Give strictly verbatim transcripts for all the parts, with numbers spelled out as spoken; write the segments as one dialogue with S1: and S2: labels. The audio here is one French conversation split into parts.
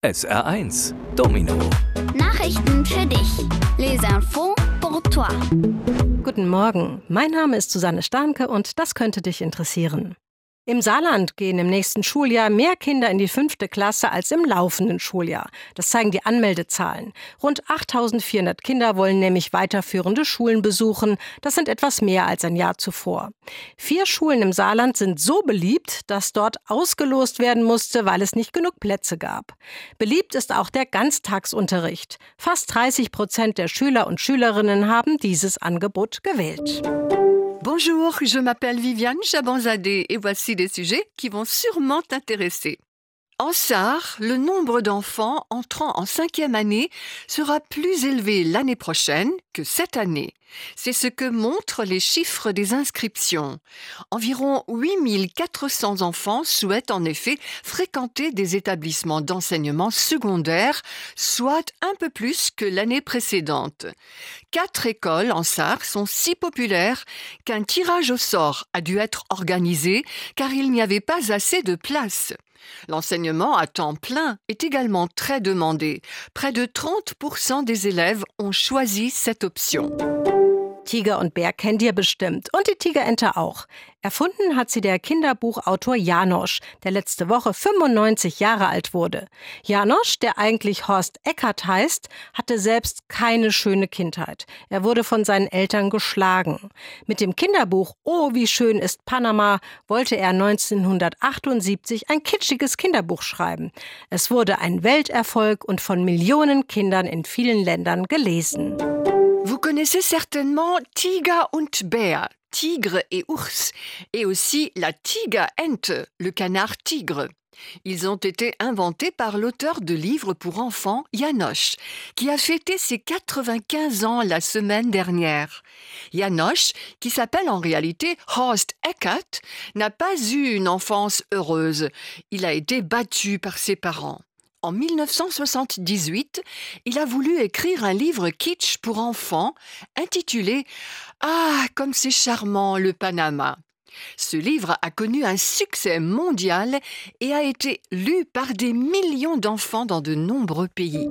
S1: S R eins Domino.
S2: Nachrichten für dich. Les infos pour toi.
S3: Guten Morgen, mein Name ist Susanne Starnke und das könnte dich interessieren. Im Saarland gehen im nächsten Schuljahr mehr Kinder in die fünfte Klasse als im laufenden Schuljahr. Das zeigen die Anmeldezahlen. Rund achttausendvierhundert Kinder wollen nämlich weiterführende Schulen besuchen. Das sind etwas mehr als ein Jahr zuvor. Vier Schulen im Saarland sind so beliebt, dass dort ausgelost werden musste, weil es nicht genug Plätze gab. Beliebt ist auch der Ganztagsunterricht. Fast dreißig Prozent der Schüler und Schülerinnen haben dieses Angebot gewählt.
S4: Bonjour, je m'appelle Viviane Chabanzadeh et voici des sujets qui vont sûrement t'intéresser. En Sarre, le nombre d'enfants entrant en cinquième année sera plus élevé l'année prochaine que cette année. C'est ce que montrent les chiffres des inscriptions. Environ huit mille quatre cents enfants souhaitent en effet fréquenter des établissements d'enseignement secondaire, soit un peu plus que l'année précédente. Quatre écoles en Sarre sont si populaires qu'un tirage au sort a dû être organisé car il n'y avait pas assez de place. L'enseignement à temps plein est également très demandé. Près de trente pour cent des élèves ont choisi cette option.
S3: Tiger und Bär kennt ihr bestimmt und die Tigerente auch. Erfunden hat sie der Kinderbuchautor Janosch, der letzte Woche fünfundneunzig Jahre alt wurde. Janosch, der eigentlich Horst Eckert heißt, hatte selbst keine schöne Kindheit. Er wurde von seinen Eltern geschlagen. Mit dem Kinderbuch Oh, wie schön ist Panama wollte er neunzehnhundertachtundsiebzig ein kitschiges Kinderbuch schreiben. Es wurde ein Welterfolg und von Millionen Kindern in vielen Ländern gelesen.
S4: Vous connaissez certainement Tiger und Bär, tigre et ours, et aussi la Tigerente, le canard tigre. Ils ont été inventés par l'auteur de livres pour enfants, Janosch, qui a fêté ses quatre-vingt-quinze ans la semaine dernière. Janosch, qui s'appelle en réalité Horst Eckert, n'a pas eu une enfance heureuse. Il a été battu par ses parents. En mille neuf cent soixante-dix-huit, il a voulu écrire un livre kitsch pour enfants intitulé « Ah, comme c'est charmant, le Panama ». Ce livre a connu un succès mondial et a été lu par des millions d'enfants dans de nombreux pays.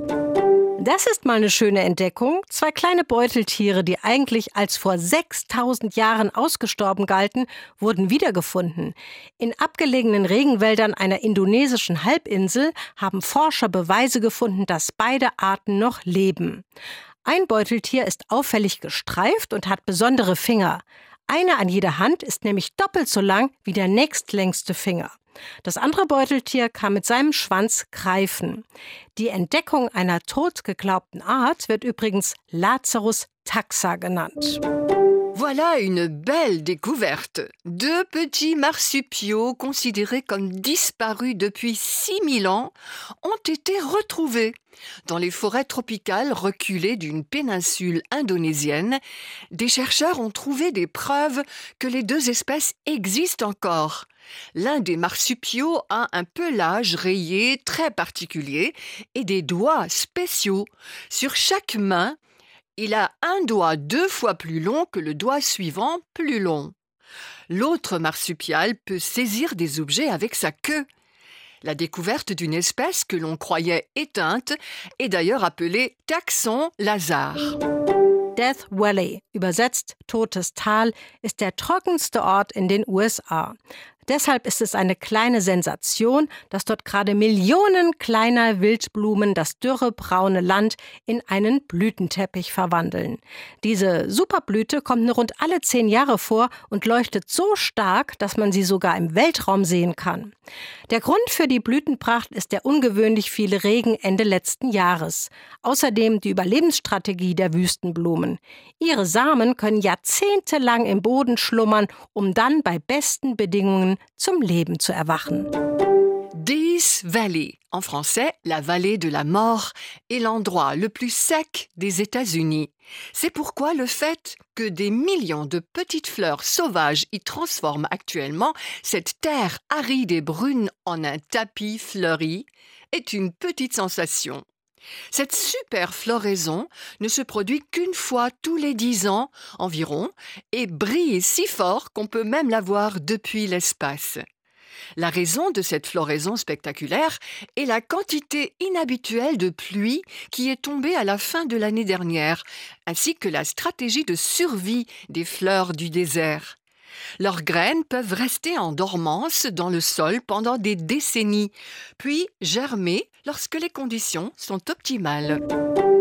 S3: Das ist mal eine schöne Entdeckung. Zwei kleine Beuteltiere, die eigentlich als vor sechstausend Jahren ausgestorben galten, wurden wiedergefunden. In abgelegenen Regenwäldern einer indonesischen Halbinsel haben Forscher Beweise gefunden, dass beide Arten noch leben. Ein Beuteltier ist auffällig gestreift und hat besondere Finger. Eine an jeder Hand ist nämlich doppelt so lang wie der nächstlängste Finger. Das andere Beuteltier kann mit seinem Schwanz greifen. Die Entdeckung einer totgeglaubten Art wird übrigens Lazarus taxa genannt.
S4: Voilà une belle découverte. Deux petits marsupiaux considérés comme disparus depuis six mille ans ont été retrouvés. Dans les forêts tropicales reculées d'une péninsule indonésienne, des chercheurs ont trouvé des preuves que les deux espèces existent encore. L'un des marsupiaux a un pelage rayé très particulier et des doigts spéciaux. Sur chaque main, il a un doigt deux fois plus long que le doigt suivant plus long. L'autre marsupial peut saisir des objets avec sa queue. La découverte d'une espèce que l'on croyait éteinte est d'ailleurs appelée Taxon Lazare.
S3: Death Valley, übersetzt Totes Tal, ist der trockenste Ort in den U S A. Deshalb ist es eine kleine Sensation, dass dort gerade Millionen kleiner Wildblumen das dürre braune Land in einen Blütenteppich verwandeln. Diese Superblüte kommt nur rund alle zehn Jahre vor und leuchtet so stark, dass man sie sogar im Weltraum sehen kann. Der Grund für die Blütenpracht ist der ungewöhnlich viele Regen Ende letzten Jahres. Außerdem die Überlebensstrategie der Wüstenblumen. Ihre Samen können jahrzehntelang im Boden schlummern, um dann bei besten Bedingungen zum Leben zu erwachen.
S4: Death Valley, en français, la vallée de la mort, est l'endroit le plus sec des États-Unis. C'est pourquoi le fait que des millions de petites fleurs sauvages y transforment actuellement cette terre aride et brune en un tapis fleuri est une petite sensation. Cette super floraison ne se produit qu'une fois tous les dix ans environ et brille si fort qu'on peut même la voir depuis l'espace. La raison de cette floraison spectaculaire est la quantité inhabituelle de pluie qui est tombée à la fin de l'année dernière, ainsi que la stratégie de survie des fleurs du désert. Leurs graines peuvent rester en dormance dans le sol pendant des décennies, puis germer lorsque les conditions sont optimales.